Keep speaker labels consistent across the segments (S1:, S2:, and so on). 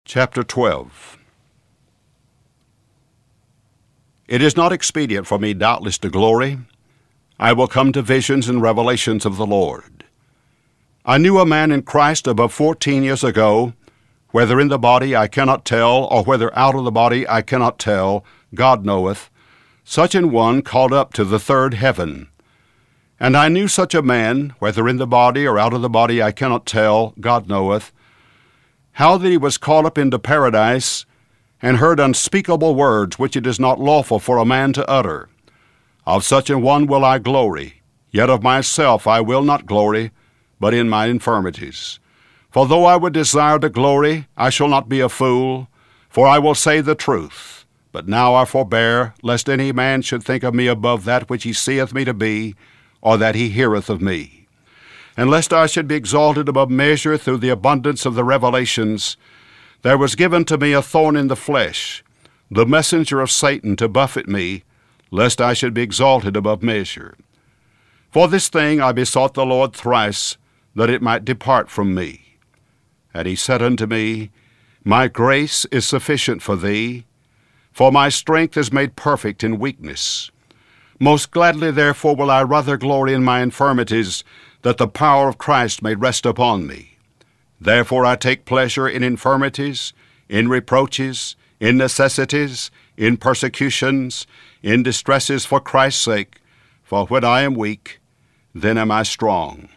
S1: Chapter 12. It is not expedient for me doubtless to glory. I will come to visions and revelations of the Lord. I knew a man in Christ above 14 years ago, whether in the body I cannot tell, or whether out of the body I cannot tell, God knoweth, such an one called up to the third heaven. And I knew such a man, whether in the body or out of the body I cannot tell, God knoweth, how that he was caught up into paradise, and heard unspeakable words which it is not lawful for a man to utter. Of such an one will I glory, yet of myself I will not glory, but in my infirmities. For though I would desire to glory, I shall not be a fool, for I will say the truth. But now I forbear, lest any man should think of me above that which he seeth me to be, or that he heareth of me. And lest I should be exalted above measure through the abundance of the revelations, there was given to me a thorn in the flesh, the messenger of Satan to buffet me, lest I should be exalted above measure. For this thing I besought the Lord thrice, that it might depart from me. And he said unto me, My grace is sufficient for thee, for my strength is made perfect in weakness. Most gladly therefore will I rather glory in my infirmities, that the power of Christ may rest upon me. Therefore I take pleasure in infirmities, in reproaches, in necessities, in persecutions, in distresses for Christ's sake, for when I am weak, then am I strong.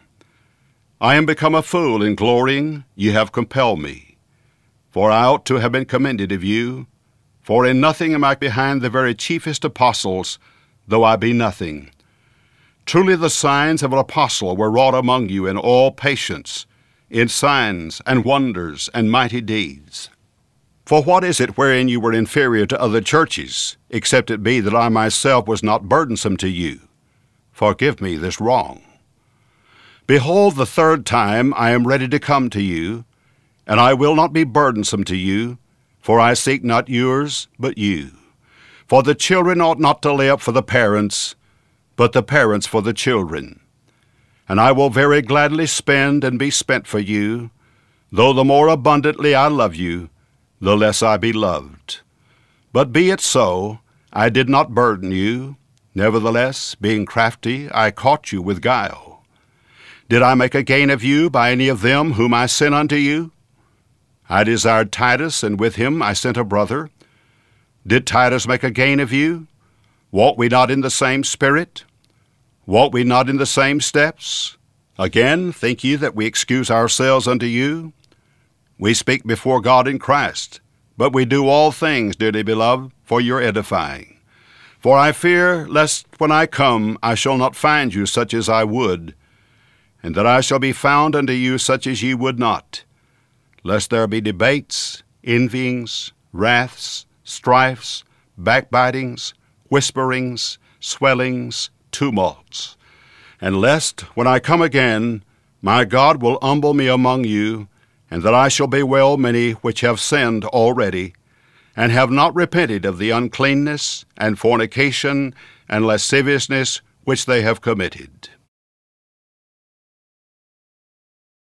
S1: I am become a fool in glorying, ye have compelled me. For I ought to have been commended of you, for in nothing am I behind the very chiefest apostles, though I be nothing. Truly the signs of an apostle were wrought among you in all patience, in signs and wonders and mighty deeds. For what is it wherein you were inferior to other churches, except it be that I myself was not burdensome to you? Forgive me this wrong. Behold, the third time I am ready to come to you, and I will not be burdensome to you, for I seek not yours, but you. For the children ought not to lay up for the parents, but the parents for the children. And I will very gladly spend and be spent for you, though the more abundantly I love you, the less I be loved. But be it so, I did not burden you. Nevertheless, being crafty, I caught you with guile. Did I make a gain of you by any of them whom I sent unto you? I desired Titus, and with him I sent a brother. Did Titus make a gain of you? Walk we not in the same spirit? Walk we not in the same steps? Again, think ye that we excuse ourselves unto you? We speak before God in Christ, but we do all things, dearly beloved, for your edifying. For I fear lest when I come I shall not find you such as I would, and that I shall be found unto you such as ye would not, lest there be debates, envyings, wraths, strifes, backbitings, whisperings, swellings, tumults, and lest, when I come again, my God will humble me among you, and that I shall bewail many which have sinned already, and have not repented of the uncleanness, and fornication, and lasciviousness which they have committed.